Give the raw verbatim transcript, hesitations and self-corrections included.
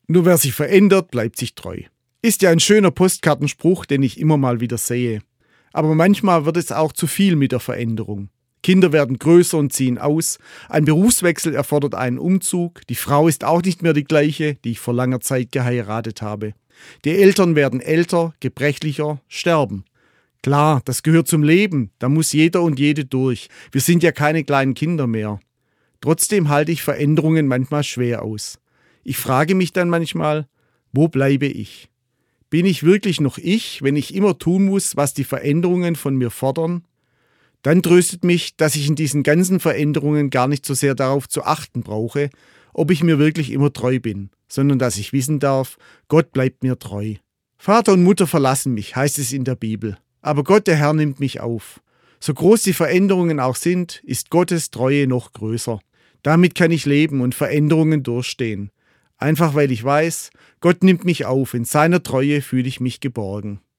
Nur wer sich verändert, bleibt sich treu. Ist ja ein schöner Postkartenspruch, den ich immer mal wieder sehe. Aber manchmal wird es auch zu viel mit der Veränderung. Kinder werden größer und ziehen aus. Ein Berufswechsel erfordert einen Umzug. Die Frau ist auch nicht mehr die gleiche, die ich vor langer Zeit geheiratet habe. Die Eltern werden älter, gebrechlicher, sterben. Klar, das gehört zum Leben. Da muss jeder und jede durch. Wir sind ja keine kleinen Kinder mehr. Trotzdem halte ich Veränderungen manchmal schwer aus. Ich frage mich dann manchmal, wo bleibe ich? Bin ich wirklich noch ich, wenn ich immer tun muss, was die Veränderungen von mir fordern? Dann tröstet mich, dass ich in diesen ganzen Veränderungen gar nicht so sehr darauf zu achten brauche, ob ich mir wirklich immer treu bin, sondern dass ich wissen darf, Gott bleibt mir treu. Vater und Mutter verlassen mich, heißt es in der Bibel, aber Gott der Herr nimmt mich auf. So groß die Veränderungen auch sind, ist Gottes Treue noch größer. Damit kann ich leben und Veränderungen durchstehen. Einfach weil ich weiß, Gott nimmt mich auf, in seiner Treue fühle ich mich geborgen.